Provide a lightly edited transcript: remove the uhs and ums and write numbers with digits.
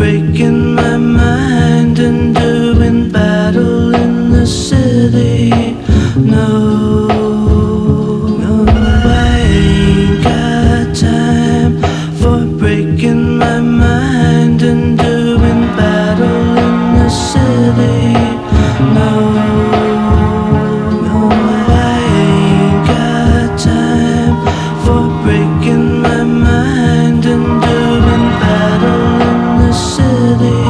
breaking my mind and doing battle in the city. No, no, I ain't got time for breaking my mind and doing battle in the city. No, no, I ain't got time for breaking my mind and doing battle in the city.